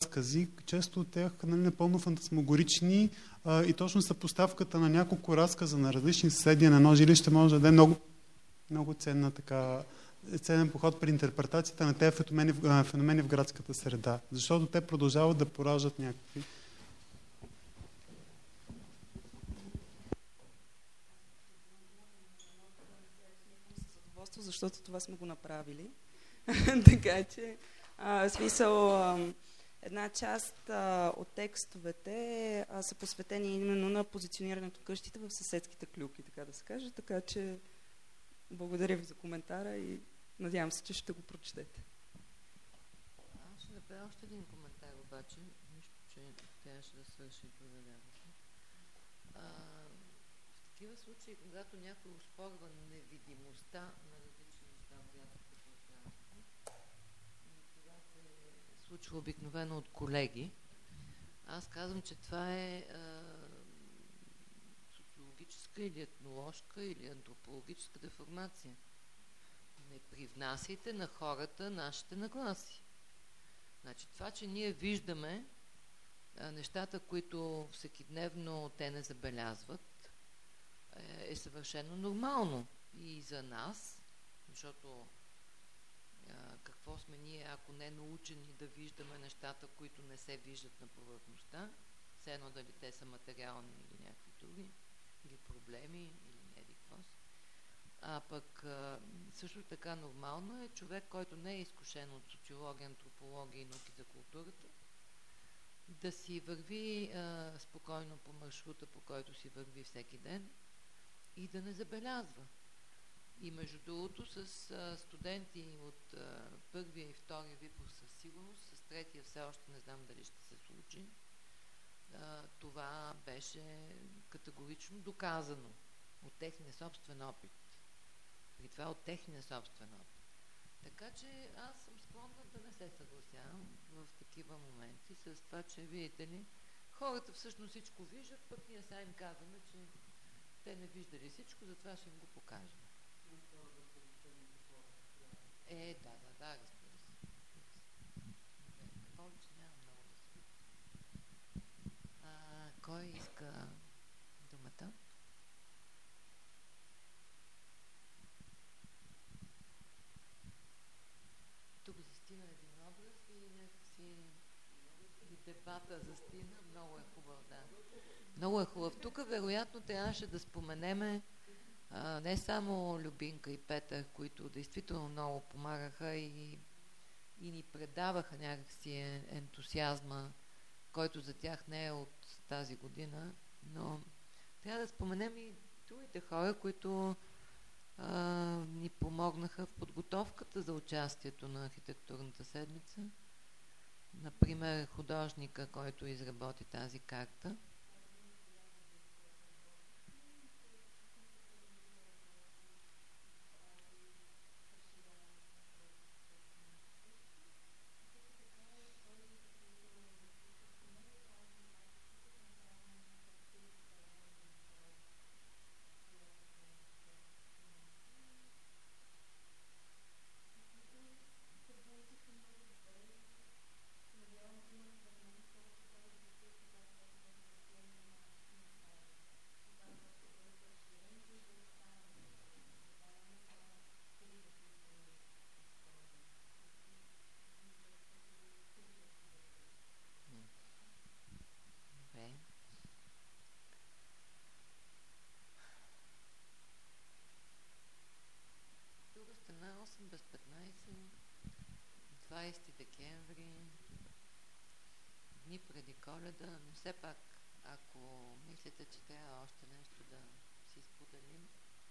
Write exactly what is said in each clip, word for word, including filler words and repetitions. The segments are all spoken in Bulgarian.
разкази, често от тях нали, напълно фантасмагорични а, и точно съпоставката на няколко разказа на различни съседи на едно жилище може да даде много, много ценна така, ценен поход при интерпретацията на тези феномени, феномени в градската среда, защото те продължават да пораждат някакви. Защото това сме го направили. Така че, а, смисъл, а, една част а, от текстовете а, са посветени именно на позиционирането къщите в съседските клюки, така да се каже. Така че, благодаря ви за коментара и надявам се, че ще го прочетете. Аз ще направя още един коментар, обаче, нищо, че трябваше да свърши друга работа. А, в такива случаи, когато някой оспорва невидимостта на различни неща в градското пространство, и това се случва обикновено от колеги, аз казвам, че това е а, социологическа или етноложка или антропологическа деформация. Не привнасяйте на хората нашите нагласи. Значи това, че ние виждаме а, нещата, които всекидневно те не забелязват, е, е съвършено нормално и за нас, защото а, какво сме ние, ако не научени да виждаме нещата, които не се виждат на повърхността, все едно дали те са материални или някакви други, или проблеми, или не еди какво си. А пък а, също така нормално е човек, който не е изкушен от социология, антропология и науки за културата, да си върви а, спокойно по маршрута, по който си върви всеки ден и да не забелязва. И между другото с а, студенти от а, първия и втория випуск със сигурност, с третия все още не знам дали ще се случи, а, това беше категорично доказано от техния собствен опит. При това от техния собствен опит. Така че аз съм склонна да не се съгласявам в такива моменти с това, че видите ли, хората всъщност всичко виждат, пък ние сега им казваме, че те не виждали всичко, затова ще им го покажем. Е, да, да, да, разбира се. Повече няма много да се. А, кой иска думата? Тук застина един образ и някакси и дебата застина. Много е хубав, да. Много е хубав. Тук вероятно трябваше да споменеме а, не само Любинка и Петър, които действително много помагаха и, и ни предаваха някакси ентусиазма, който за тях не е от тази година, но трябва да споменем и другите хора, които а, ни помогнаха в подготовката за участието на архитектурната седмица. Например, художника, който изработи тази карта. без петнайсет, двайсети декември, дни преди Коледа, но все пак, ако мислите, че трябва още нещо да си споделим.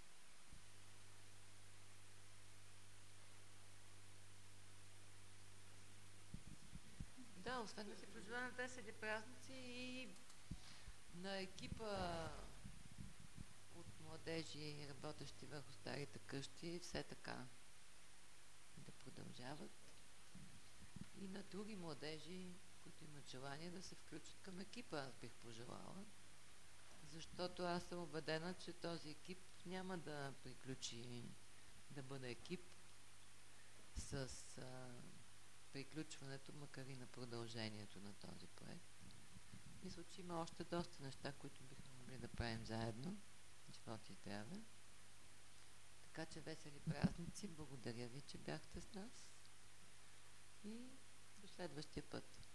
Да, освен да си пожелаваме весели празници и на екипа от младежи, работещи върху старите къщи, все така да продължават. И на други младежи, които имат желание да се включат към екипа, аз бих пожелала. Защото аз съм убедена, че този екип няма да приключи да бъде екип с а, приключването, макар и на продължението на този проект. Мисля, че има още доста неща, които бихме могли да правим заедно. Живот и здраве. Така че весели празници. Благодаря ви, че бяхте с нас. И до следващия път.